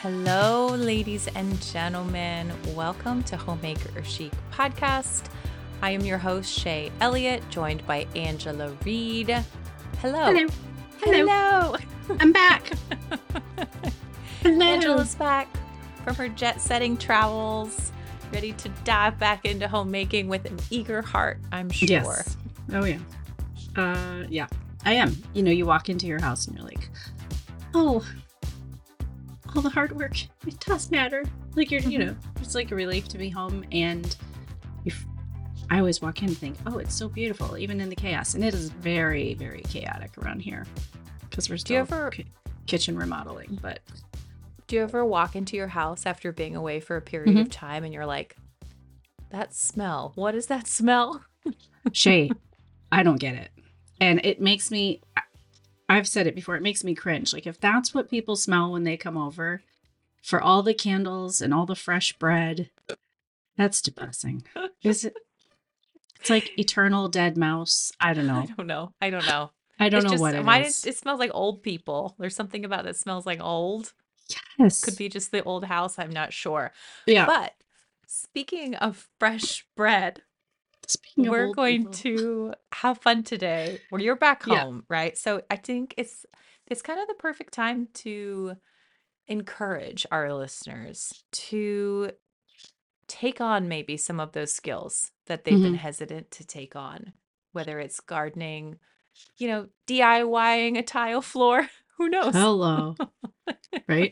Hello, ladies and gentlemen. Welcome to Homemaker Chic Podcast. I am your host, Shay Elliott, joined by Angela Reed. Hello. Hello. Hello. I'm back. Hello. Angela's back from her jet-setting travels, ready to dive back into homemaking with an eager heart, I'm sure. Yes. Oh, yeah. Yeah, I am. You know, you walk into your house and you're like, oh, all the hard work, it does matter. Like, it's like a relief to be home. And I always walk in and think, oh, it's so beautiful, even in the chaos. And it is very, very chaotic around here because we're still kitchen remodeling. But do you ever walk into your house after being away for a period of time and you're like, that smell, what is that smell? Shay, I don't get it. And it makes me, I've said it before, it makes me cringe. Like, if that's what people smell when they come over, for all the candles and all the fresh bread, that's depressing. Is it? It's like eternal dead mouse. I don't know. I don't know what it is. It smells like old people. There's something about it that smells like old. Yes. Could be just the old house. I'm not sure. Yeah. But speaking of fresh bread, we're going to have fun today. Well, you're back home, right? So I think it's kind of the perfect time to encourage our listeners to take on maybe some of those skills that they've been hesitant to take on, whether it's gardening, DIYing a tile floor, who knows? Hello. Right?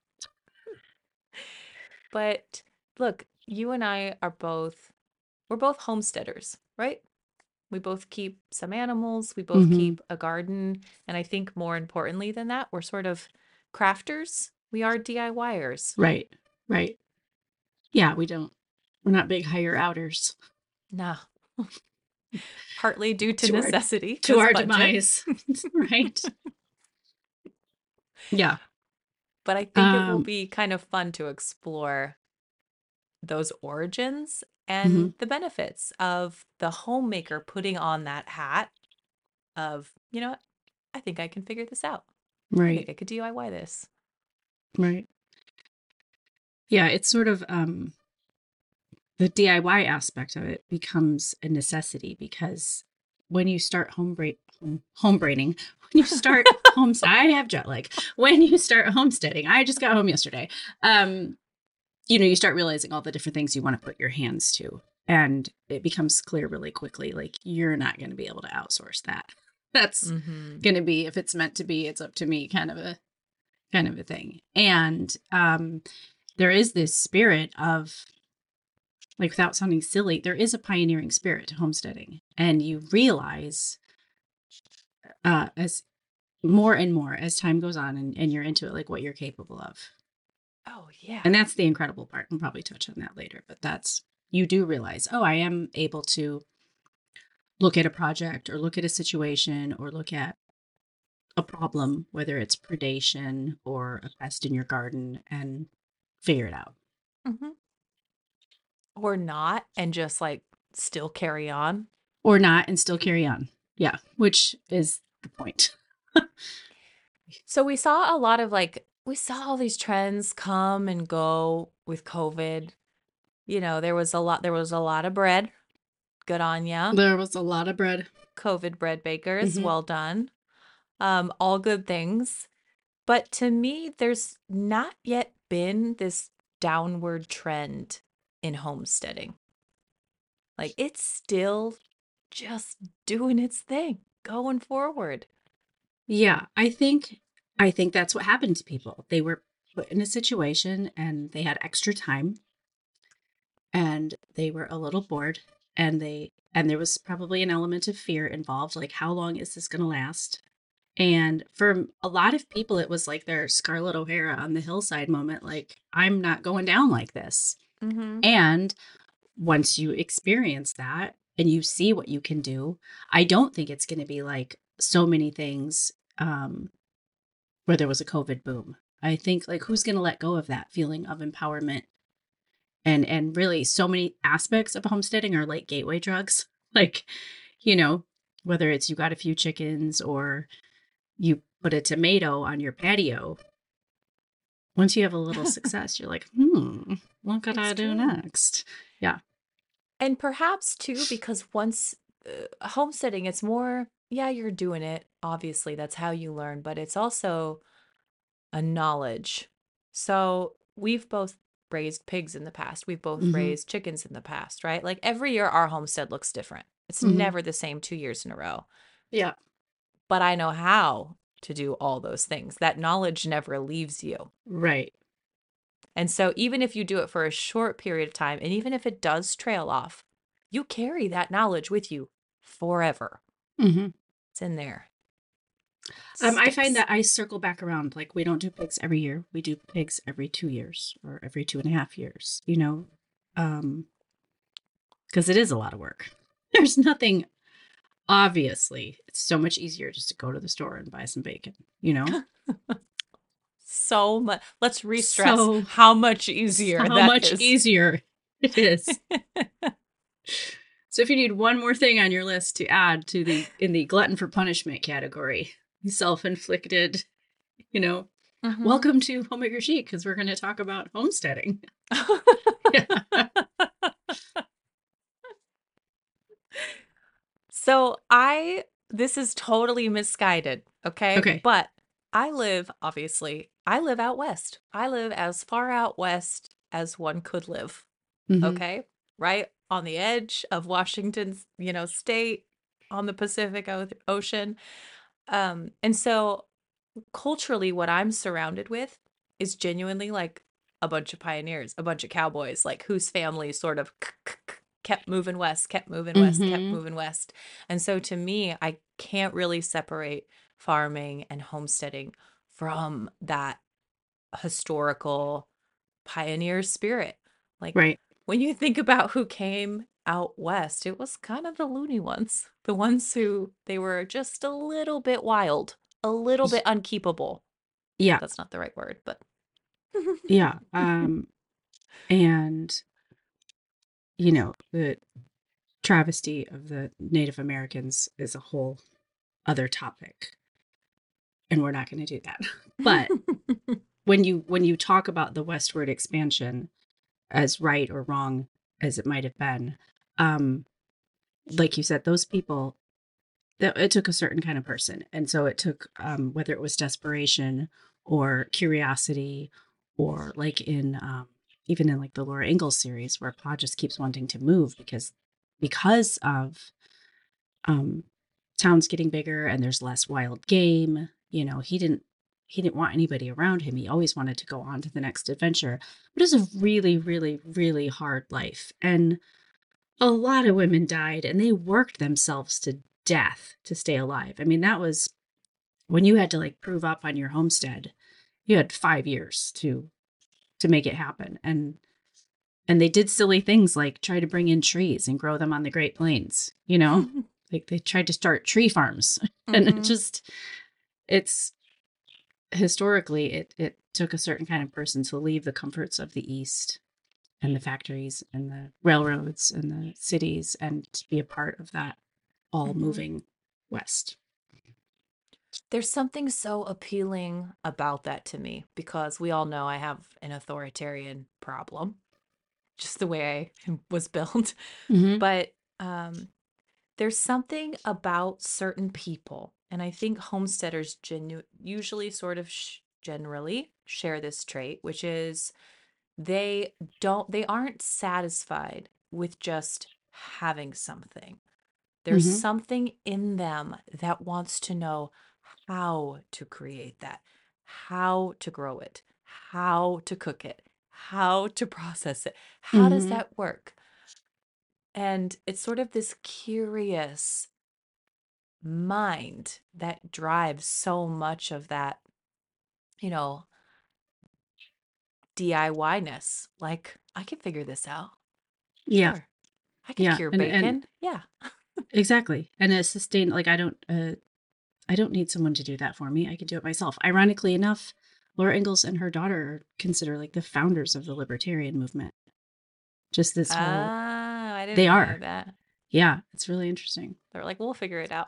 But look, you and I we're both homesteaders, right? We both keep some animals. We both keep a garden. And I think more importantly than that, we're sort of crafters. We are DIYers. Right. Yeah, we're not big hire outers. No. Partly due to necessity. To our demise. Right. Yeah. But I think it will be kind of fun to explore those origins and the benefits of the homemaker putting on that hat of, you know what, I think I can figure this out. Right. I think I could DIY this. Right. Yeah, it's sort of the DIY aspect of it becomes a necessity because when you start homesteading, when you start I have jet lag. When you start homesteading, I just got home yesterday. You start realizing all the different things you want to put your hands to. And it becomes clear really quickly, like, you're not going to be able to outsource that. That's going to be, if it's meant to be, it's up to me kind of a thing. And there is this spirit of, like, without sounding silly, there is a pioneering spirit to homesteading. And you realize as more and more as time goes on and you're into it, like, what you're capable of. Oh, yeah. And that's the incredible part. We'll probably touch on that later. But you do realize, oh, I am able to look at a project or look at a situation or look at a problem, whether it's predation or a pest in your garden, and figure it out. Or not, and just like still carry on. Or not and still carry on. Yeah, which is the point. So we saw all these trends come and go with COVID. There was a lot of bread. Good on ya. There was a lot of bread. COVID bread bakers. Well done. All good things. But to me, there's not yet been this downward trend in homesteading. Like, it's still just doing its thing, going forward. Yeah, I think that's what happened to people. They were put in a situation and they had extra time and they were a little bored and there was probably an element of fear involved. Like, how long is this going to last? And for a lot of people, it was like their Scarlett O'Hara on the hillside moment. Like, I'm not going down like this. And once you experience that and you see what you can do, I don't think it's going to be like so many things where there was a COVID boom. I think, like, who's going to let go of that feeling of empowerment? And really, so many aspects of homesteading are like gateway drugs. Like, whether it's you got a few chickens or you put a tomato on your patio, once you have a little success, you're like, what could I do next? Yeah. And perhaps too, because once homesteading, it's more, yeah, you're doing it. Obviously, that's how you learn, but it's also a knowledge. So we've both raised pigs in the past. We've both raised chickens in the past, right? Like every year, our homestead looks different. It's never the same 2 years in a row. Yeah. But I know how to do all those things. That knowledge never leaves you. Right. And so even if you do it for a short period of time, and even if it does trail off, you carry that knowledge with you forever. It's in there. I find that I circle back around. Like, we don't do pigs every year. We do pigs every 2 years or every 2.5 years, because it is a lot of work. There's nothing, obviously, it's so much easier just to go to the store and buy some bacon, So much. Let's re-stress how much easier easier it is. So if you need one more thing on your list to add to in the glutton for punishment category, self-inflicted, welcome to Homemaker Chic, because we're going to talk about homesteading. So this is totally misguided, okay? Okay. But I live out west. I live as far out west as one could live, okay? Right on the edge of Washington's, state, on the Pacific Ocean. And so culturally, what I'm surrounded with is genuinely like a bunch of pioneers, a bunch of cowboys, like whose families sort of kept moving west, kept moving west, kept moving west. And so to me, I can't really separate farming and homesteading from that historical pioneer spirit. Like, right. When you think about who came out west, it was kind of the loony ones, the ones who they were just a little bit wild, a little bit unkeepable. Yeah. That's not the right word, but yeah. And the travesty of the Native Americans is a whole other topic, and we're not going to do that. But when you talk about the westward expansion, as right or wrong as it might have been, like you said, those people, it took a certain kind of person. And so it took, whether it was desperation or curiosity, or like even in like the Laura Ingalls series, where Pa just keeps wanting to move because of towns getting bigger and there's less wild game. He didn't want anybody around him. He always wanted to go on to the next adventure. But it was a really, really, really hard life. And a lot of women died, and they worked themselves to death to stay alive. I mean, that was when you had to like prove up on your homestead. You had 5 years to make it happen. And they did silly things like try to bring in trees and grow them on the Great Plains, like they tried to start tree farms. And it's historically, it took a certain kind of person to leave the comforts of the East and the factories and the railroads and the cities and to be a part of that all moving west. There's something so appealing about that to me, because we all know I have an authoritarian problem, just the way I was built. But there's something about certain people, and I think homesteaders usually sort of generally share this trait, which is they aren't satisfied with just having something. There's something in them that wants to know how to create that, how to grow it, how to cook it, how to process it. How does that work? And it's sort of this curious mind that drives so much of that, DIY-ness. Like, I can figure this out. Yeah. Sure. I can cure bacon. Yeah. Exactly. And a sustained, like, I don't need someone to do that for me. I can do it myself. Ironically enough, Laura Ingalls and her daughter are considered like the founders of the libertarian movement. Just this whole, I didn't they know are. that. Yeah, it's really interesting. They're like, we'll figure it out.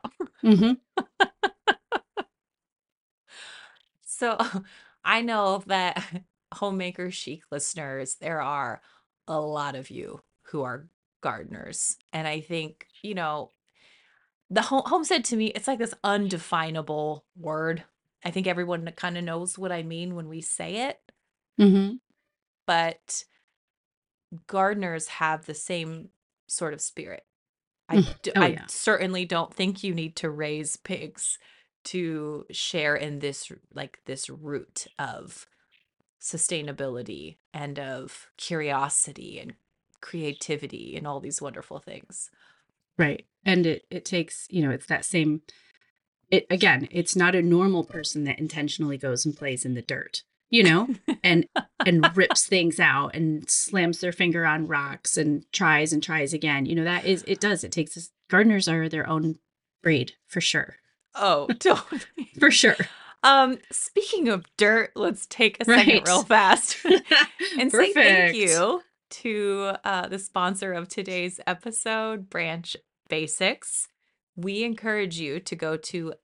So I know that Homemaker Chic listeners, there are a lot of you who are gardeners. And I think, the homestead to me, it's like this undefinable word. I think everyone kind of knows what I mean when we say it, Mm-hmm. but gardeners have the same sort of spirit. Oh I yeah. certainly don't think you need to raise pigs to share in this root of sustainability and of curiosity and creativity and all these wonderful things. Right. And it takes, it's that same it's not a normal person that intentionally goes and plays in the dirt, and rips things out and slams their finger on rocks and tries again. It takes this, gardeners are their own breed for sure. Oh, totally. For sure. Speaking of dirt, let's take a second Right. real fast and say thank Perfect. you to the sponsor of today's episode, Branch Basics. We encourage you to go to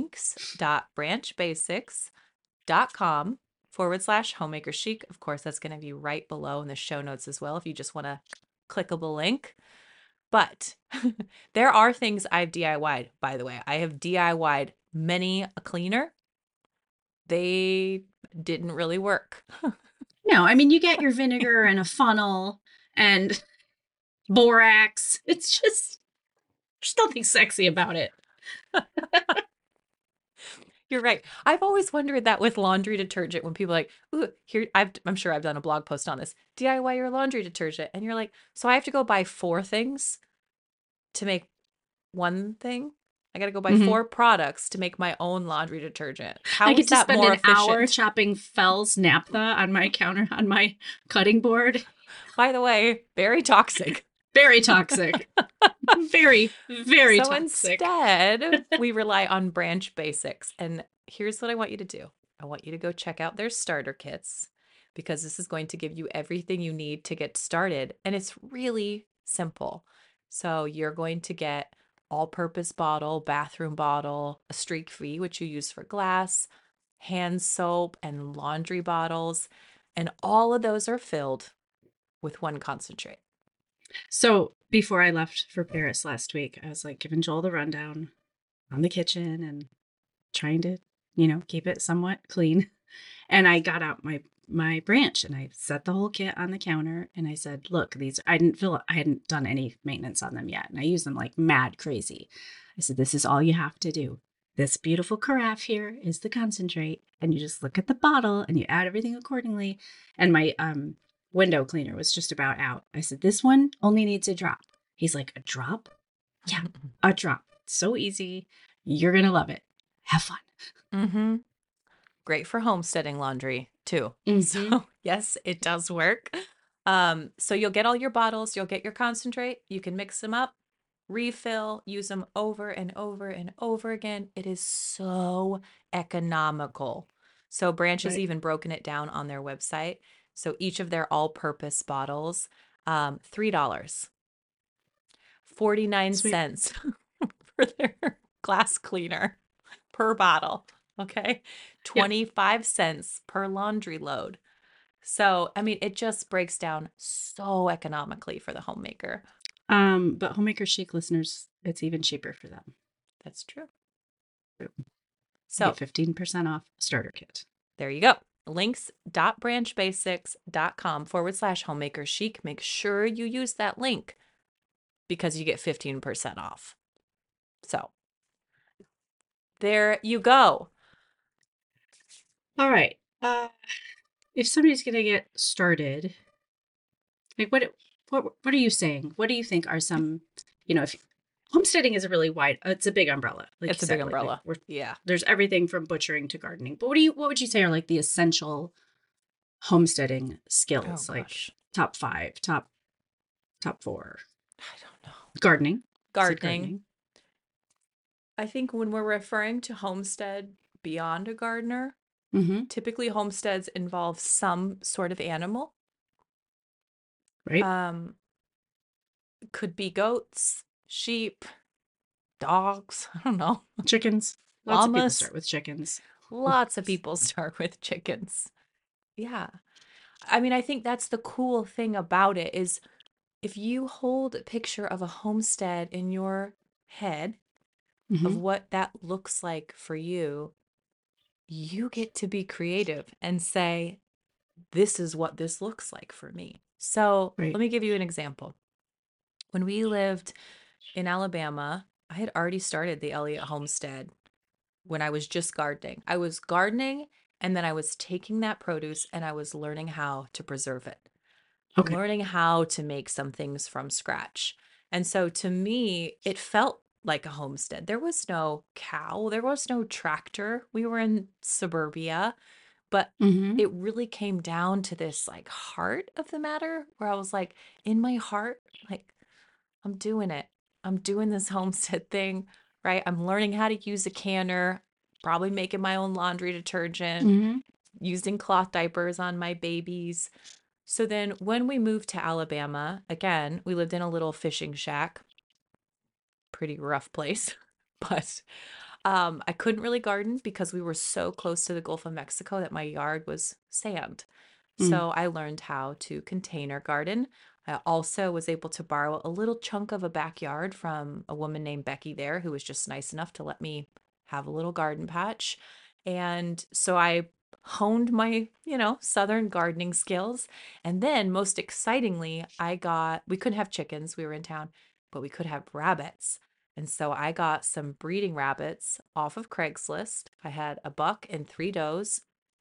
links.branchbasics.com/homemaker chic. Of course, that's going to be right below in the show notes as well if you just want a clickable link. But there are things I've DIY'd, by the way. I have DIY'd many a cleaner. They didn't really work. No, I mean, you get your vinegar and a funnel and borax. It's just, there's nothing sexy about it. You're right. I've always wondered that with laundry detergent when people are like, ooh, here, I'm sure I've done a blog post on this. DIY your laundry detergent. And you're like, so I have to go buy 4 things to make one thing? I got to go buy 4 products to make my own laundry detergent. How I is get to that spend more an hour efficient? chopping Fells naphtha on my counter, on my cutting board. By the way, very toxic. Very toxic. Very, very So toxic. instead, we rely on Branch Basics. And here's what I want you to do. I want you to go check out their starter kits because this is going to give you everything you need to get started. And it's really simple. So you're going to get all-purpose bottle, bathroom bottle, a streak-free, which you use for glass, hand soap, and laundry bottles. And all of those are filled with one concentrate. So before I left for Paris last week, I was like giving Joel the rundown on the kitchen and trying to, keep it somewhat clean. And I got out my branch and I set the whole kit on the counter and I said, look, I hadn't done any maintenance on them yet. And I used them like mad crazy. I said, this is all you have to do. This beautiful carafe here is the concentrate. And you just look at the bottle and you add everything accordingly. And my window cleaner was just about out. I said, this one only needs a drop. He's like, a drop? Yeah, a drop. So easy. You're going to love it. Have fun. Mm-hmm. Great for homesteading laundry too. Mm-hmm. So yes, it does work. So you'll get all your bottles, you'll get your concentrate, you can mix them up, refill, use them over and over and over again. It is so economical. So Branch has even broken it down on their website. So each of their all-purpose bottles, $3, 49 cents for their glass cleaner per bottle. Okay. 25 cents per laundry load. So, I mean, it just breaks down so economically for the homemaker. But Homemaker Chic listeners, it's even cheaper for them. That's true. So get 15% off starter kit. There you go. links.branchbasics.com/homemaker chic. Make sure you use that link because you get 15% off. So there you go. All right. If somebody's going to get started, like what are you saying? What do you think are some, if homesteading is it's a big umbrella. Like it's a big umbrella. Yeah. There's everything from butchering to gardening. But what would you say are like the essential homesteading skills? Top 5, top 4. I don't know. Gardening. I think when we're referring to homestead beyond a gardener, typically homesteads involve some sort of animal. Right. Could be goats, sheep, dogs. I don't know. Chickens. Lots of people start with chickens. Lots of people start with chickens. Yeah. I mean, I think that's the cool thing about it is if you hold a picture of a homestead in your head of Hmm. what that looks like for you, you get to be creative and say, this is what this looks like for me. So let Right. me give you an example. When we lived in Alabama, I had already started the Elliott homestead when I was just gardening. I was gardening and then I was taking that produce and I was learning how to preserve it, Okay. learning how to make some things from scratch. And so to me, it felt like a homestead. There was no cow, there was no tractor. We were in suburbia, but Hmm. it really came down to this like heart of the matter where I was like, in my heart, like, I'm doing it. I'm doing this homestead thing, right? I'm learning how to use a canner, probably making my own laundry detergent, Hmm. using cloth diapers on my babies. So then when we moved to Alabama, again, we lived in a little fishing shack, pretty rough place. But I couldn't really garden because we were so close to the Gulf of Mexico that my yard was sand. Mm. So I learned how to container garden. I also was able to borrow a little chunk of a backyard from a woman named Becky there, who was just nice enough to let me have a little garden patch. And so I honed my, southern gardening skills. And then most excitingly, we couldn't have chickens, we were in town, but we could have rabbits. And so I got some breeding rabbits off of Craigslist. I had a buck and three does,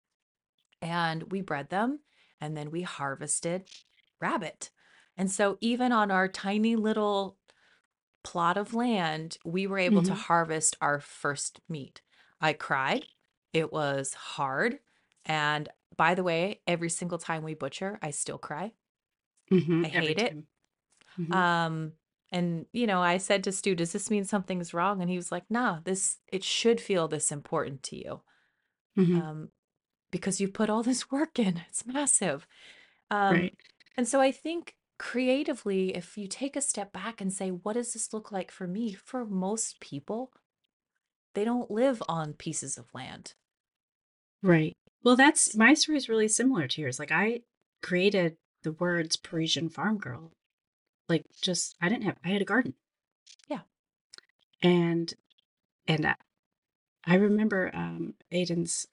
and we bred them, and then we harvested rabbit. And so even on our tiny little plot of land, we were able to Hmm. harvest our first meat. I cried. It was hard. And by the way, every single time we butcher, I still cry. Hmm. I Every hate it. time. Hmm. Um, and I said to Stu, does this mean something's wrong? And he was like, nah, it should feel this important to you. Hmm. Um, because you've put all this work in. It's massive. Um, Right. and so I think creatively, if you take a step back and say, what does this look like for me? For most people, they don't live on pieces of land. Right. Well, that's my story is really similar to yours. Like I created the words Parisian farm girl. Like just I had a garden. Yeah. And I remember Aiden's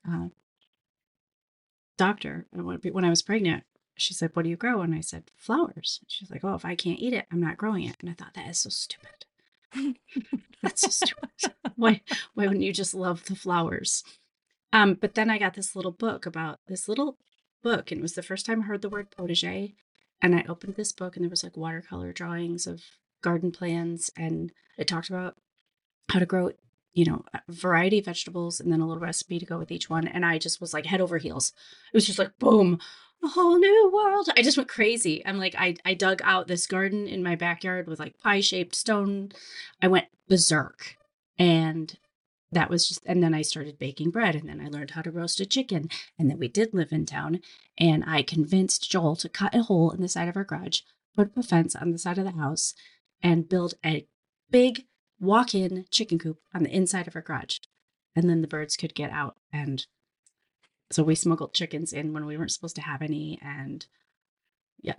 doctor when I was pregnant. She said, "What do you grow?" And I said, "Flowers." She's like, "Oh, if I can't eat it, I'm not growing it." And I thought that is so stupid. That's so stupid. Why wouldn't you just love the flowers? But then I got this little book about this little book, and it was the first time I heard the word potager. And I opened this book, and there was like watercolor drawings of garden plans, and it talked about how to grow, a variety of vegetables, and then a little recipe to go with each one. And I just was like head over heels. It was just like boom, a whole new world. I just went crazy. I'm like, I dug out this garden in my backyard with like pie shaped stone. I went berserk, and that was just, and then I started baking bread, and then I learned how to roast a chicken, and then we did live in town, and I convinced Joel to cut a hole in the side of our garage, put up a fence on the side of the house, and build a big walk-in chicken coop on the inside of our garage, and then the birds could get out. And so we smuggled chickens in when we weren't supposed to have any, and yeah,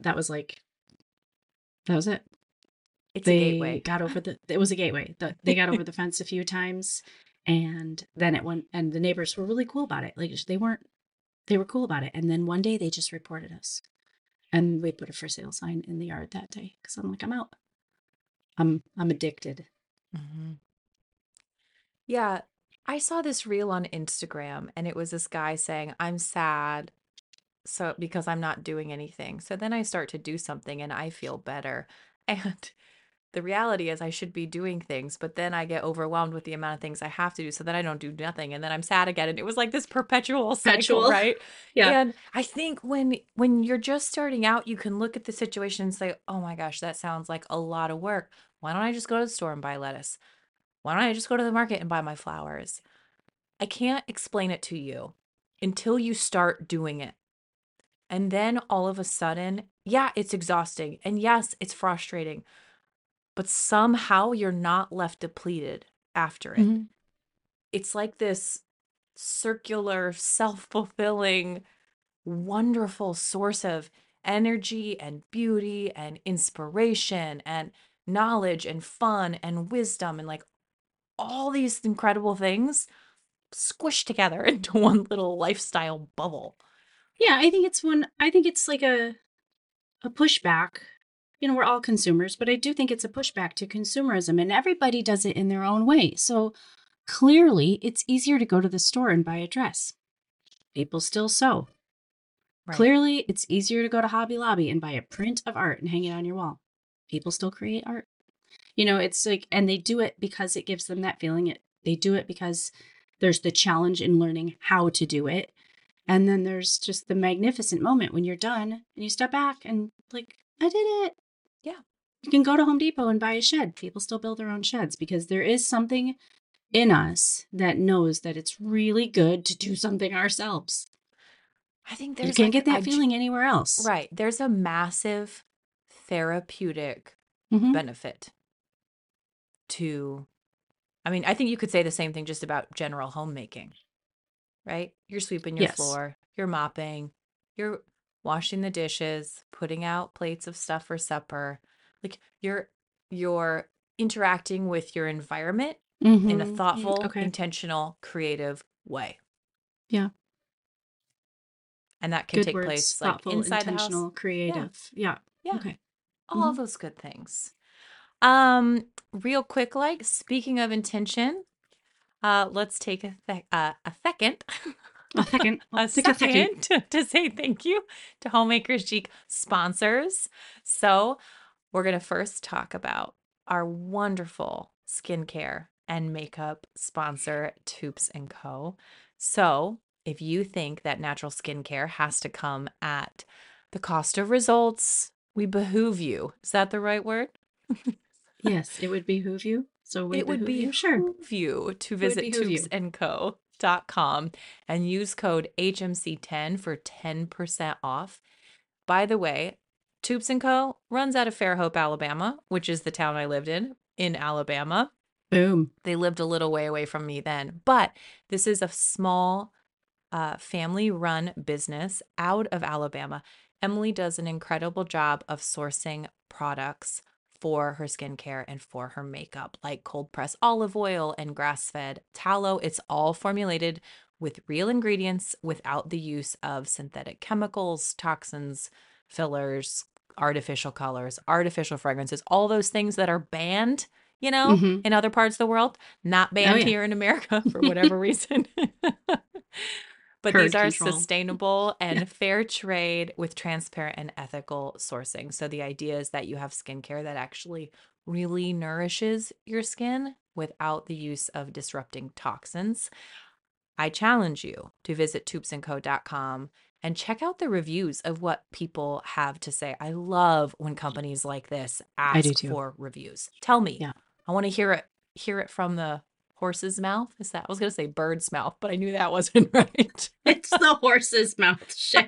that was it. It's a They gateway. got over it was a gateway. They got over the fence a few times, and then it went, and the neighbors were really cool about it. Like they were cool about it. And then one day they just reported us, and we put a for sale sign in the yard that day because I'm like, I'm out. I'm addicted. Mhm. Yeah. I saw this reel on Instagram and it was this guy saying, I'm sad so because I'm not doing anything. So then I start to do something and I feel better. And the reality is I should be doing things, but then I get overwhelmed with the amount of things I have to do. So then I don't do nothing and then I'm sad again. And it was like this perpetual cycle, Perpetual. right? Yeah. And I think when you're just starting out, you can look at the situation and say, oh my gosh, that sounds like a lot of work. Why don't I just go to the store and buy lettuce? Why don't I just go to the market and buy my flowers? I can't explain it to you until you start doing it. And then all of a sudden, yeah, it's exhausting. And yes, it's frustrating, but somehow you're not left depleted after it. Hmm. It's like this circular, self fulfilling. wonderful source of energy and beauty and inspiration and knowledge and fun and wisdom and like all these incredible things squished together into one little lifestyle bubble. Yeah, I think it's like a pushback. You know, we're all consumers, but I do think it's a pushback to consumerism, and everybody does it in their own way. So clearly, it's easier to go to the store and buy a dress. People still sew. Right. Clearly, it's easier to go to Hobby Lobby and buy a print of art and hang it on your wall. People still create art. You know, it's like, and they do it because it gives them that feeling. They do it because there's the challenge in learning how to do it. And then there's just the magnificent moment when you're done and you step back and like, I did it. Yeah. You can go to Home Depot and buy a shed. People still build their own sheds because there is something in us that knows that it's really good to do something ourselves. I think You there's can't like get that feeling anywhere else. right. There's a massive therapeutic benefit to, I mean, I think you could say the same thing just about general homemaking, right? You're sweeping your floor, you're mopping, you're washing the dishes, putting out plates of stuff for supper. Like you're interacting with your environment in a thoughtful, intentional, creative way. Yeah. And that can good take words, place thoughtful, like inside the house. intentional, creative. Yeah. Yeah. Okay. All those good things. Real quick, like speaking of intention, let's take a second. A second. To say thank you to Homemakers Geek sponsors. So we're going to first talk about our wonderful skincare and makeup sponsor, Toups & Co. So if you think that natural skincare has to come at the cost of results, we behoove you. Is that the right word? Yes, it would behoove you. So it would behoove Sure. you to visit toupsandco.com and use code HMC10 for 10% off. By the way, Toups & Co. runs out of Fairhope, Alabama, which is the town I lived in Alabama. Boom. They lived a little way away from me then, but this is a small family-run business out of Alabama. Emily does an incredible job of sourcing products for her skincare and for her makeup, like cold press olive oil and grass-fed tallow. It's all formulated with real ingredients without the use of synthetic chemicals, toxins, fillers, artificial colors, artificial fragrances, all those things that are banned, in other parts of the world, not banned here in America for whatever reason. But these are sustainable and fair trade with transparent and ethical sourcing. So the idea is that you have skincare that actually really nourishes your skin without the use of disrupting toxins. I challenge you to visit toupsandco.com and check out the reviews of what people have to say. I love when companies like this ask for reviews. Tell me. Yeah. I want to hear it from the horse's mouth. Is that? I was going to say bird's mouth, but I knew that wasn't right. It's the horse's mouth, Shay.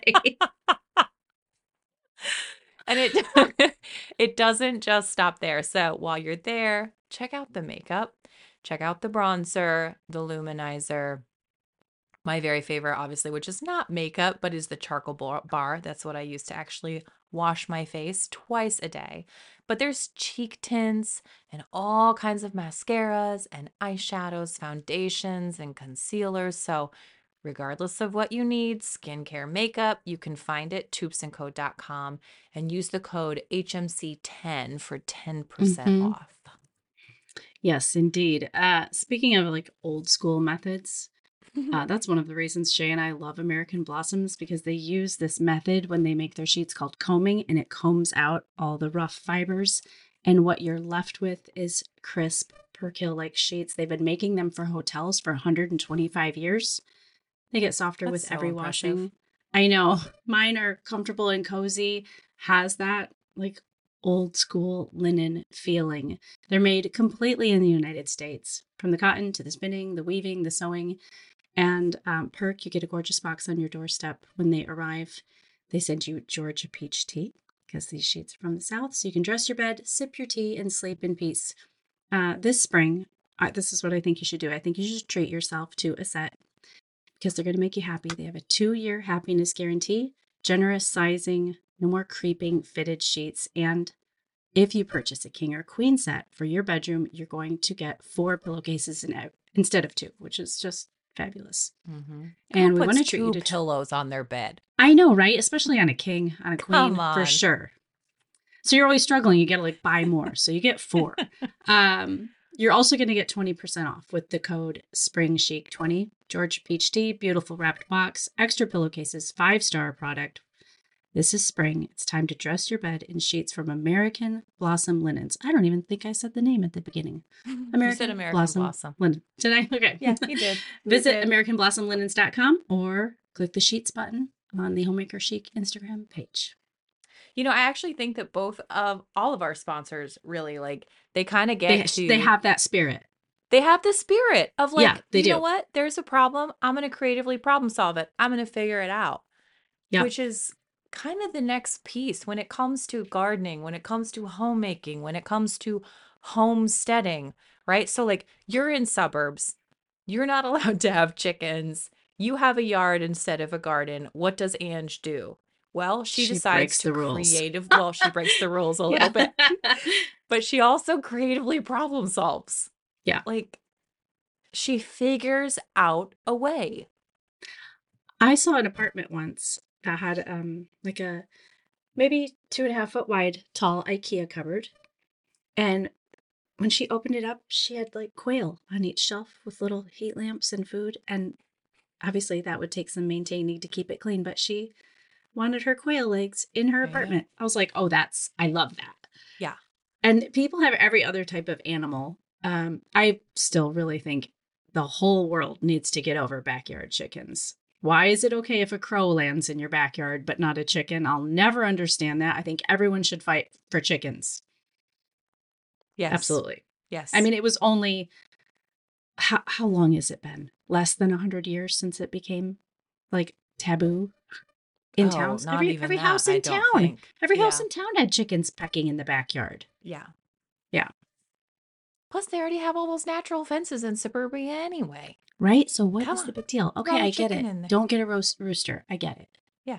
And it doesn't just stop there. So while you're there, check out the makeup, check out the bronzer, the luminizer. My very favorite, obviously, which is not makeup, but is the charcoal bar. That's what I use to actually wash my face twice a day. But there's cheek tints and all kinds of mascaras and eyeshadows, foundations and concealers. So regardless of what you need, skincare, makeup, you can find it toupsandco.com and use the code HMC10 for 10% off. Yes, indeed. Speaking of like old school methods, that's one of the reasons Shay and I love American Blossoms, because they use this method when they make their sheets called combing, and it combs out all the rough fibers. And what you're left with is crisp Persil-like sheets. They've been making them for hotels for 125 years. They get softer with every washing. I know. Mine are comfortable and cozy, has that like old school linen feeling. They're made completely in the United States, from the cotton to the spinning, the weaving, the sewing. And Perk, you get a gorgeous box on your doorstep when they arrive. They send you Georgia peach tea, because these sheets are from the South, so you can dress your bed, sip your tea, and sleep in peace. This spring, this is what I think you should do. I think you should treat yourself to a set, because they're going to make you happy. They have a 2-year happiness guarantee, generous sizing, no more creeping, fitted sheets. And if you purchase a king or queen set for your bedroom, you're going to get 4 pillowcases instead of 2, which is just fabulous. Mm-hmm. And Who we want to puts treat you two to pillows on their bed? I know, right? Especially on a king, on a queen, Come for on. sure. So you're always struggling. You got to like buy more. So you get 4. You're also going to get 20% off with the code SPRINGCHIC20. George Peach Tea, beautiful wrapped box, extra pillowcases, 5-star product. This is spring. It's time to dress your bed in sheets from American Blossom Linens. I don't even think I said the name at the beginning. You said American Blossom. Linen. Did I? Okay. Yeah, you did. Visit AmericanBlossomLinens.com or click the sheets button on the Homemaker Chic Instagram page. You know, I actually think that all of our sponsors really like, they kind of get They have that spirit. They have the spirit of like, Yeah, they you do. know what? There's a problem. I'm going to creatively problem solve it. I'm going to figure it out. Yeah. Which is kind of the next piece when it comes to gardening, when it comes to homemaking, when it comes to homesteading, right? So like, you're in suburbs. You're not allowed to have chickens. You have a yard instead of a garden. What does Ange do? Well, she decides to she breaks the rules a little bit, but she also creatively problem solves. Yeah. Like, she figures out a way. I saw an apartment once that had like a maybe 2.5 foot wide tall IKEA cupboard. And when she opened it up, she had like quail on each shelf with little heat lamps and food. And obviously that would take some maintaining to keep it clean, but she wanted her quail legs in her apartment. I was like, oh, I love that. Yeah. And people have every other type of animal. I still really think the whole world needs to get over backyard chickens. Why is it okay if a crow lands in your backyard, but not a chicken? I'll never understand that. I think everyone should fight for chickens. Yes. Absolutely. Yes. I mean, it was only, how long has it been? Less than 100 years since it became like taboo in towns. Every house in town. Every house in town had chickens pecking in the backyard. Yeah. Yeah. Plus, they already have all those natural fences in suburbia anyway. Right? So what is the big deal? Okay, I get chicken it. Don't get a rooster. I get it. Yeah.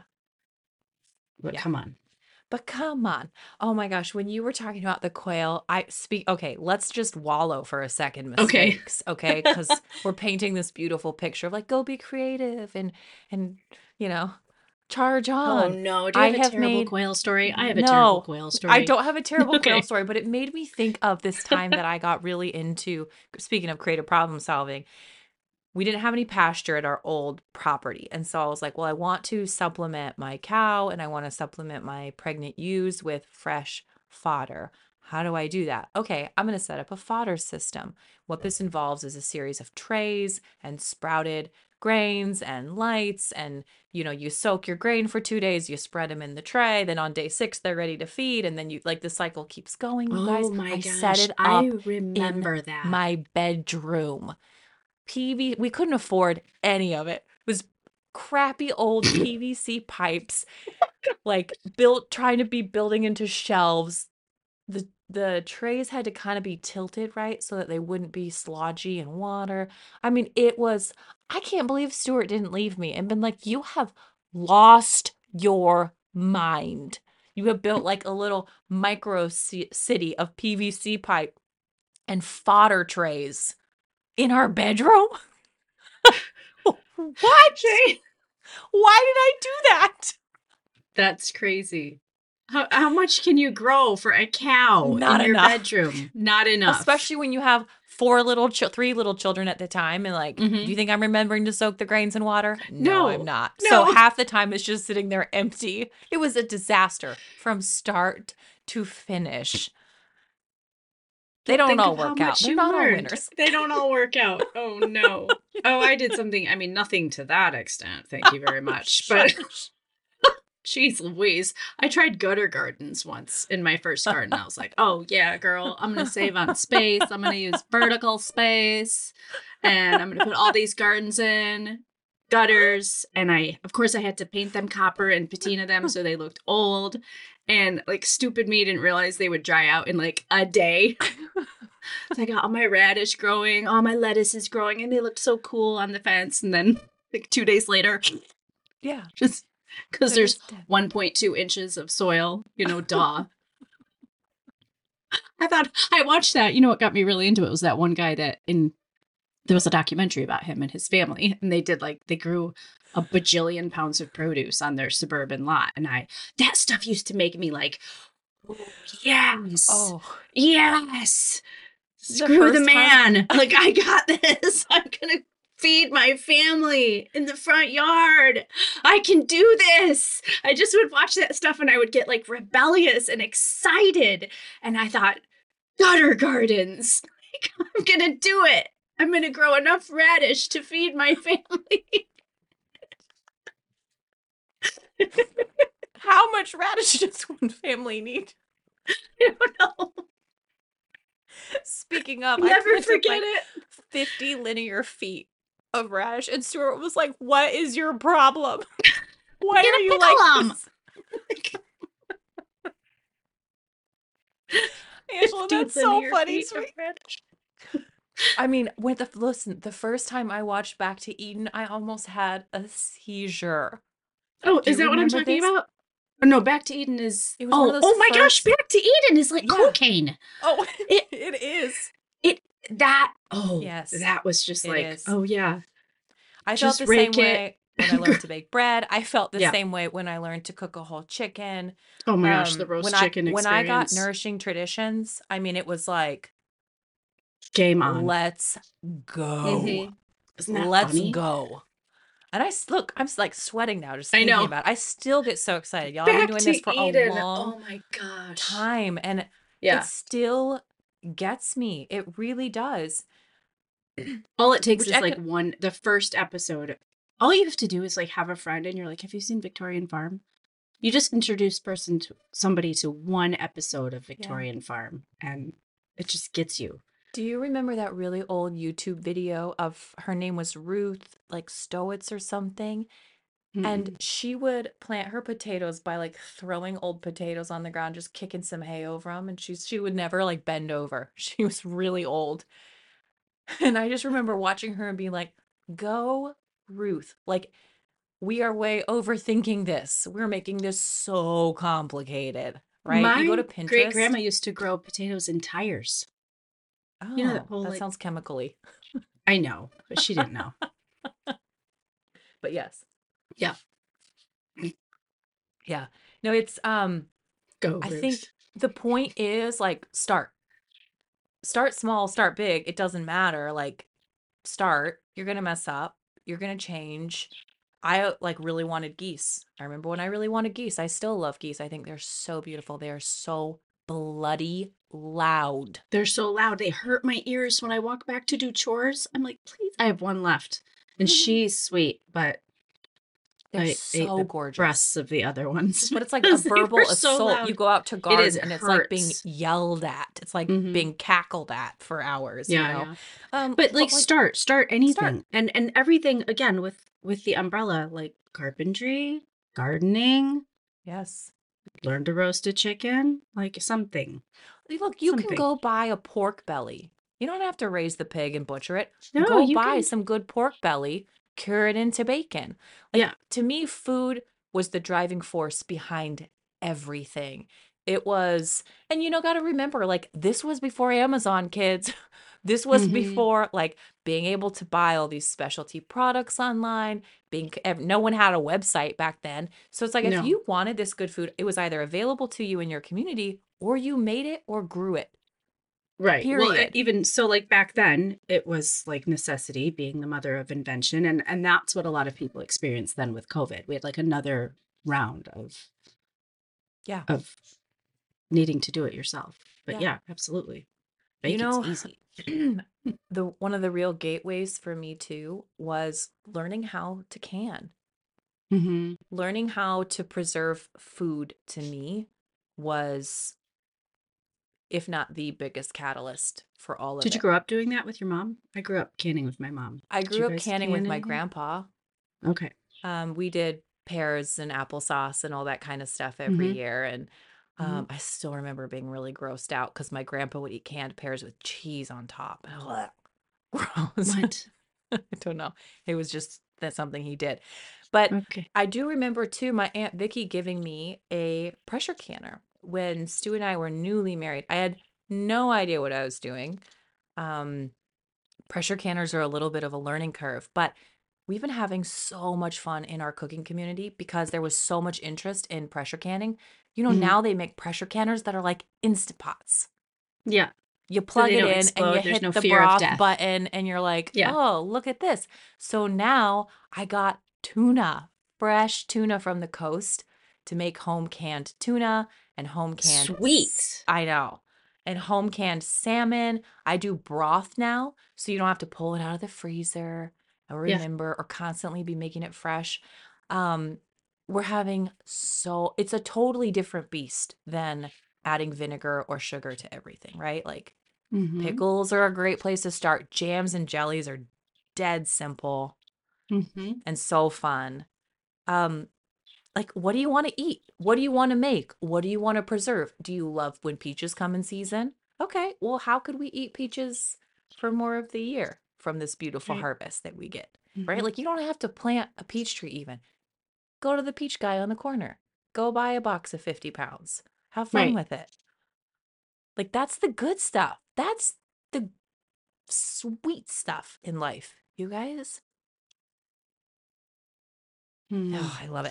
But come on. But come on. Oh my gosh, when you were talking about the quail, okay, let's just wallow for a second mistakes, okay? Because we're painting this beautiful picture of like, go be creative and you know, charge on. Oh no, do you have a terrible quail story? I have a terrible quail story. I don't have a terrible quail story, but it made me think of this time that I got really into, speaking of creative problem solving, we didn't have any pasture at our old property. And so I was like, well, I want to supplement my cow and I want to supplement my pregnant ewes with fresh fodder. How do I do that? Okay, I'm going to set up a fodder system. What this involves is a series of trays and sprouted grains and lights. And, you soak your grain for 2 days, you spread them in the tray. Then on day 6, they're ready to feed. And then the cycle keeps going. You guys, my gosh, set it up I remember that. My bedroom. We couldn't afford any of it. It was crappy old PVC pipes, like trying to be building into shelves. The trays had to kind of be tilted right so that they wouldn't be slodgy in water. I mean, I can't believe Stuart didn't leave me and been like, you have lost your mind. You have built like a little micro city of PVC pipe and fodder trays in our bedroom? What? Why did I do that? That's crazy. How much can you grow for a cow in your bedroom? Not enough. Especially when you have 3 little children at the time. And do you think I'm remembering to soak the grains in water? No, I'm not. No. So half the time it's just sitting there empty. It was a disaster from start to finish. They don't all work out. They're not all winners. They don't all work out. Oh, no. Oh, I did something. I mean, nothing to that extent. Thank you very much. But, jeez Louise. I tried gutter gardens once in my first garden. I was like, oh, yeah, girl, I'm going to save on space. I'm going to use vertical space. And I'm going to put all these gardens in gutters. And of course, I had to paint them copper and patina them so they looked old. And stupid me didn't realize they would dry out in a day. So I got all my radish growing, all my lettuce is growing, and they looked so cool on the fence. And then Like 2 days later, Yeah. just because They're there's just dead. 1.2 inches of soil, duh. I watched that. You know what got me really into it was that one guy there was a documentary about him and his family, and they grew a bajillion pounds of produce on their suburban lot. And that stuff used to make me like, oh, yes, Oh, yes, the screw the first time. man. Like, I got this. I'm going to feed my family in the front yard. I can do this. I just would watch that stuff and I would get like rebellious and excited. And I thought, gutter gardens. Like, I'm going to do it. I'm going to grow enough radish to feed my family. How much radish does one family need? I don't know. Speaking of, Never I planted forget like it. 50 linear feet of radish, and Stuart was like, "What is your problem? Why Get are a you pickle like 'em." this?" Angela, 50 that's so linear funny feet to of me. radish. I mean, the first time I watched Back to Eden, I almost had a seizure. Oh, Do is you that what I'm remember talking this? about? Oh, no, Back to Eden is. It was one of those Oh my gosh, first. Back to Eden is like Yeah. cocaine. Oh, It it is. that Yes, was just it like, is. oh yeah, I felt just the same rake it. way when I learned to bake bread. I felt the Yeah. same way when I learned to cook a whole chicken. Oh my gosh, the roast chicken When I got experience. Nourishing Traditions, I mean, it was like, Game on. let's go. Mhm. Isn't that Let's funny? go. And look, I'm like sweating now just I thinking know. about it. I still get so excited. Y'all, I've been Back doing to this for a Eden. long Oh my gosh. time, and it Yeah. still gets me. It really does. All it takes Which is I like could, the first episode. All you have to do is like have a friend and you're like, have you seen Victorian Farm? You just introduce somebody to one episode of yeah. Victorian Farm and it just gets you. Do you remember that really old YouTube video of her name was Ruth, like Stowitz or something? And Mm-mm. she would plant her potatoes by like throwing old potatoes on the ground, just kicking some hay over them. And she would never like bend over. She was really old. And I just remember watching her and being like, go, Ruth. Like, we are way overthinking this. We're making this so complicated, right? You go to My great Pinterest. grandma used to grow potatoes in tires. Oh, You know that whole that like, sounds chemically. I know, but she didn't know. But yes. Yeah. Yeah. No, it's Go, I Ruth. think the point is like start small, start big. It doesn't matter. Like start, you're going to mess up, you're going to change. I like really wanted geese. I remember when I really wanted geese. I still love geese. I think they're so beautiful. They are so bloody loud. They're so loud. They hurt my ears when I walk back to do chores. I'm like, please. I have one left. And she's sweet, but They're I ate so the gorgeous. breasts of the other ones. But it's like a verbal assault. So you go out to garden and it's like being hurts. yelled at. It's like Mhm. being cackled at for hours, Yeah, you know. yeah. But like start anything. Start. And everything again with the umbrella, like carpentry, gardening, Yes. learn to roast a chicken, like something. Look, you can Something. go buy a pork belly. You don't have to raise the pig and butcher it. No, go you buy can. some good pork belly, cure it into bacon. Like, Yeah. To me, food was the driving force behind everything. It was, and got to remember, like, this was before Amazon, kids. This was Mhm. before, like, being able to buy all these specialty products online. No one had a website back then. So it's like, if No. you wanted this good food, it was either available to you in your community or you made it or grew it. Right. Well, Period. even so, like back then, it was like necessity being the mother of invention, and that's what a lot of people experienced then with COVID. We had like another round of needing to do it yourself. But yeah, absolutely. Bacon's easy. One of the real gateways for me too was learning how to can. Mm-hmm. Learning how to preserve food to me was, if not the biggest catalyst for all of it. Did you grow up doing that with your mom? I grew up canning with my mom. I grew up canning with my grandpa. Okay. We did pears and applesauce and all that kind of stuff every year. And I still remember being really grossed out because my grandpa would eat canned pears with cheese on top. Gross. What? I don't know. It was just that's something he did. But Okay. I do remember too my Aunt Vicky giving me a pressure canner when Stu and I were newly married. I had no idea what I was doing. Um, Pressure canners are a little bit of a learning curve, but we've been having so much fun in our cooking community because there was so much interest in pressure canning. Hmm. Now they make pressure canners that are like Instant Pots. Yeah. You So plug they it don't in and you explode. There's hit no the fear of broth death. button and you're like, Yeah. oh, look at this. So now I got tuna, fresh tuna from the coast to make home canned tuna and home canned, Sweet. I know, and home canned salmon. I do broth now, so you don't have to pull it out of the freezer or Yeah. remember or constantly be making it fresh. Um, we're having it's a totally different beast than adding vinegar or sugar to everything, right? Like Mm-hmm. pickles are a great place to start. Jams and jellies are dead simple Mm-hmm. and so fun. Um, like what do you want to eat? What do you want to make? What do you want to preserve? Do you love when peaches come in season? Okay, well, how could we eat peaches for more of the year from this beautiful Right. harvest that we get? Right? Mm-hmm. Like you don't have to plant a peach tree even. Go to the peach guy on the corner. Go buy a box of 50 pounds. Have fun Right. with it. Like that's the good stuff. That's the sweet stuff in life, you guys. Mm-hmm. Oh, I love it.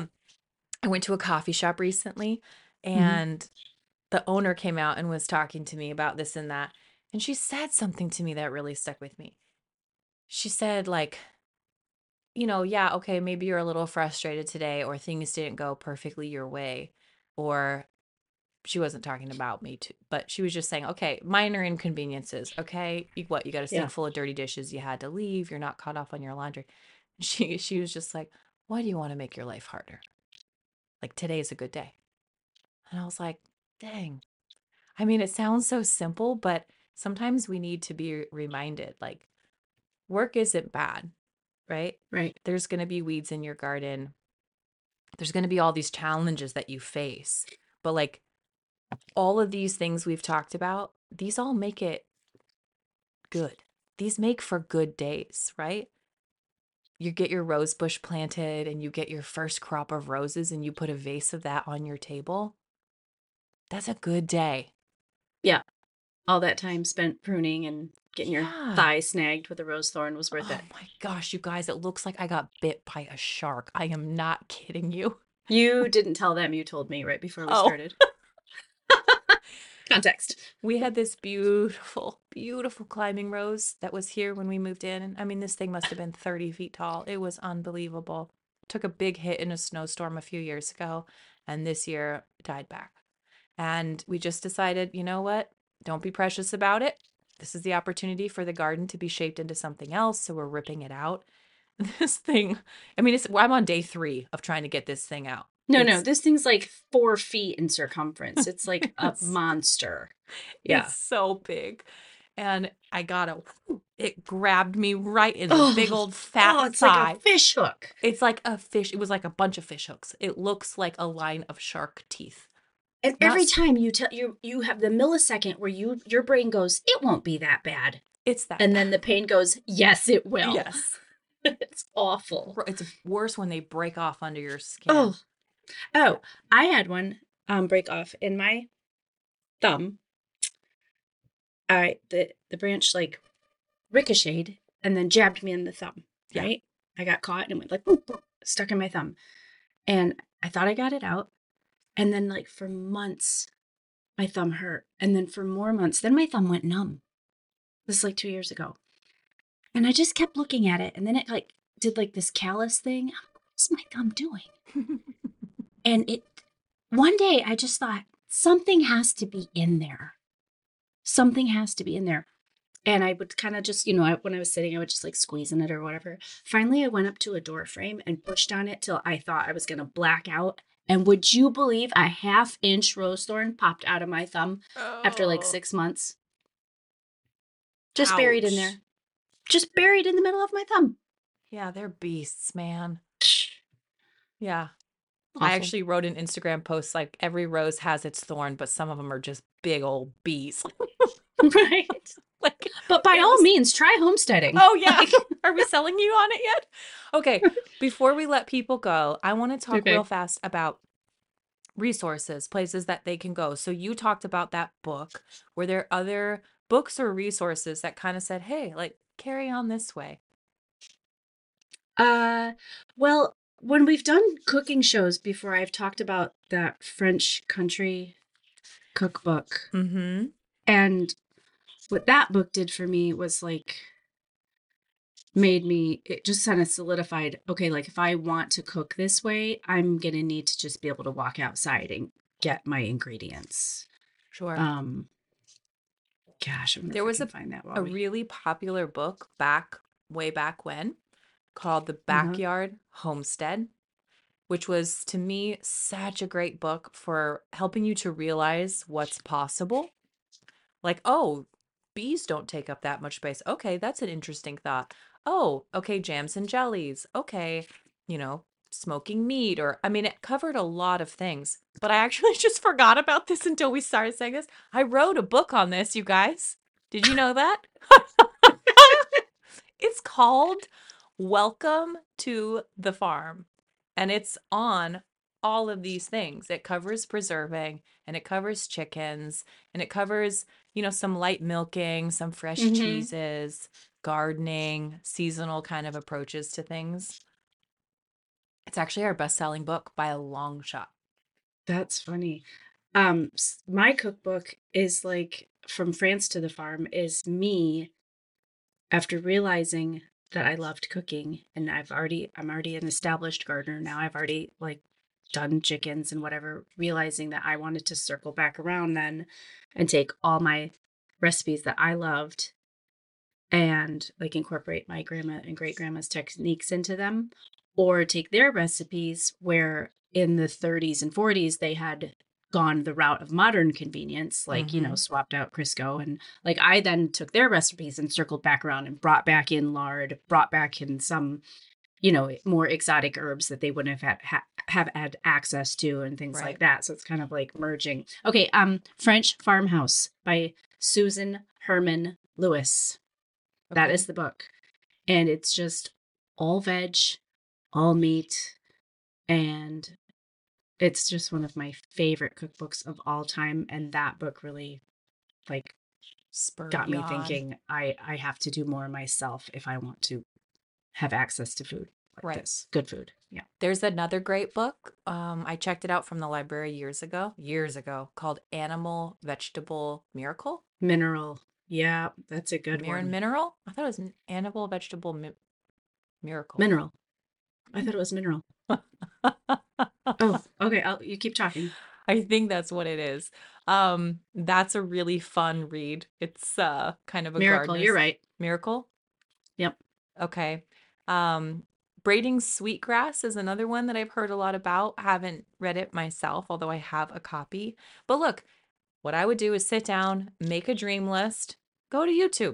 I went to a coffee shop recently Mm-hmm. and the owner came out and was talking to me about this and that. And she said something to me that really stuck with me. She said, like, yeah, okay, maybe you're a little frustrated today or things didn't go perfectly your way. Or she wasn't talking about me too, but she was just saying, okay, minor inconveniences. Okay. You got a Yeah. sink full of dirty dishes. You had to leave. You're not caught off on your laundry. She was just like, why do you want to make your life harder? Like today's a good day. And I was like, dang. I mean, it sounds so simple, but sometimes we need to be reminded like work isn't bad, right? Right. There's going to be weeds in your garden. There's going to be all these challenges that you face. But like all of these things we've talked about, these all make it good. These make for good days, right? You get your rose bush planted and you get your first crop of roses and you put a vase of that on your table. That's a good day. Yeah. All that time spent pruning and getting your Yeah. thigh snagged with a rose thorn was worth Oh it. my gosh, you guys, it looks like I got bit by a shark. I am not kidding you. You didn't tell them. You told me right before we Oh, started. Context. we had this beautiful, beautiful climbing rose that was here when we moved in. I mean, this thing must have been 30 feet tall. It was unbelievable. Took a big hit in a snowstorm a few years ago, and this year died back. And we just decided, you know what? Don't be precious about it. This is the opportunity for the garden to be shaped into something else. So we're ripping it out. This thing, I mean, I'm on day 3 of trying to get this thing out. No. This thing's like 4 feet in circumference. It's like a It's, monster. Yeah. it's so big. And it grabbed me right in the big Oh, old fat it's like a thigh. fish hook. It's like a fish. It was like a bunch of fish hooks. It looks like a line of shark teeth. And Not, every time you have the millisecond where your brain goes, it won't be that bad. it's that And bad. then the pain goes, yes, it will. Yes. It's awful. It's worse when they break off under your skin. Oh, I had one break off in my thumb. The branch like ricocheted and then jabbed me in the thumb. Yeah. Right? I got caught and it went like boop, boop, stuck in my thumb. And I thought I got it out. And then like for months, my thumb hurt. And then for more months, then my thumb went numb. This is like 2 years ago. And I just kept looking at it. And then it like did like this callus thing. What's my thumb doing? And one day I just thought something has to be in there. Something has to be in there. And I would kind of just, when I was sitting, I would just like squeeze in it or whatever. Finally, I went up to a door frame and pushed on it till I thought I was going to black out. And would you believe a 1/2-inch rose thorn popped out of my thumb after like 6 months? Just buried in there. Just buried in the middle of my thumb. Yeah, they're beasts, man. Yeah. Awful. I actually wrote an Instagram post like every rose has its thorn, but some of them are just big old bees. Right. Like But by all means, try homesteading. Oh, yeah. Are we selling you on it yet? Okay. Before we let people go, I want to talk real fast about resources, places that they can go. So you talked about that book. Were there other books or resources that kind of said, hey, like, carry on this way? Well, when we've done cooking shows before, I've talked about that French country cookbook. Mm-hmm. And what that book did for me was like, it just kind of solidified, okay, like if I want to cook this way, I'm going to need to just be able to walk outside and get my ingredients. Sure. Gosh, I wonder there if was I can find that really popular book way back when called The Backyard Homestead, which was to me such a great book for helping you to realize what's possible. Like, oh, bees don't take up that much space. Okay, that's an interesting thought. Oh, okay, jams and jellies. Okay, smoking meat, or I mean, it covered a lot of things. But I actually just forgot about this until we started saying this. I wrote a book on this, you guys. Did you know that? It's called Welcome to the Farm, and it's on all of these things. It covers preserving, and it covers chickens, and it covers, some light milking, some fresh cheeses, gardening, seasonal kind of approaches to things. It's actually our best-selling book by a long shot. That's funny. My cookbook is like From France to the Farm is me after realizing that I loved cooking, and I'm already an established gardener now. I've already like done chickens and whatever, realizing that I wanted to circle back around then and take all my recipes that I loved and like incorporate my grandma and great grandma's techniques into them, or take their recipes where in the 30s and 40s they had gone the route of modern convenience, like, swapped out Crisco. And like, I then took their recipes and circled back around and brought back in lard, brought back in some, more exotic herbs that they wouldn't have had access to and things like that. So it's kind of like merging. Okay. French Farmhouse by Susan Herman Lewis. Okay. That is the book. And it's just all veg, all meat, and it's just one of my favorite cookbooks of all time. And that book really like got me thinking I have to do more myself if I want to have access to food like this. Good food. Yeah. There's another great book. I checked it out from the library years ago, called Animal Vegetable Miracle. Mineral. Yeah, that's a good one. Mineral? I thought it was an Animal Vegetable Miracle. Mineral. I thought it was mineral. Oh, okay. You keep talking. I think that's what it is. That's a really fun read. It's kind of a Miracle. You're right. Miracle? Yep. Okay. Braiding Sweetgrass is another one that I've heard a lot about. I haven't read it myself, although I have a copy. But look, what I would do is sit down, make a dream list, go to YouTube.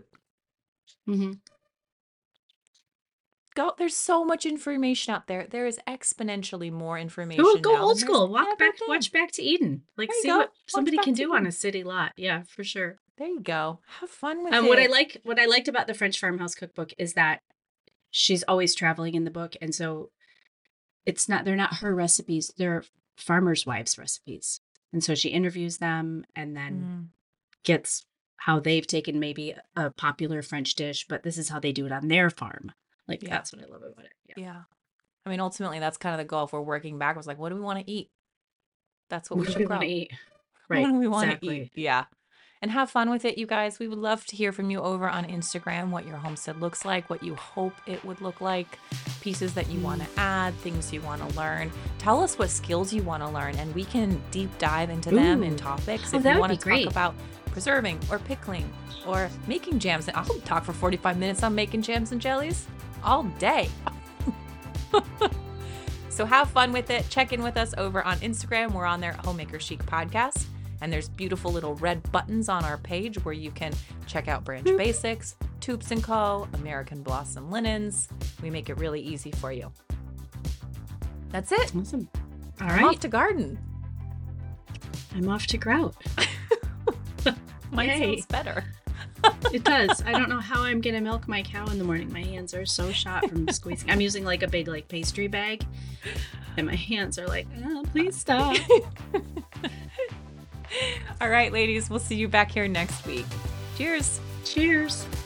Go. There's so much information out there. There is exponentially more information. Go old school. Watch Back to Eden. Like, see what somebody can do on a city lot. Yeah, for sure. There you go. Have fun with it. What I liked about the French Farmhouse cookbook is that she's always traveling in the book, and so they're not her recipes. They're farmers' wives' recipes, and so she interviews them and then gets how they've taken maybe a popular French dish, but this is how they do it on their farm. Like, that's what I love about it. Yeah. I mean, ultimately, that's kind of the goal. If we're working backwards, like, what do we want to eat? That's what we should want to eat. Right. What do we want to eat? Yeah. And have fun with it, you guys. We would love to hear from you over on Instagram, what your homestead looks like, what you hope it would look like, pieces that you want to add, things you want to learn. Tell us what skills you want to learn, and we can deep dive into them in topics. If you want to talk about preserving or pickling or making jams, I'll talk for 45 minutes on making jams and jellies all day. So have fun with it. Check in with us over on Instagram. We're on there, Homemaker Chic Podcast. And there's beautiful little red buttons on our page where you can check out Branch Basics, Toups & Co., American Blossom Linens. We make it really easy for you. That's it. Awesome. All I'm off to garden. I'm off to grout. Mine sounds better. It does. I don't know how I'm gonna milk my cow in the morning. My hands are so shot from squeezing. I'm using like a big like pastry bag, and my hands are like, oh, please stop. All right, ladies, we'll see you back here next week. Cheers. Cheers.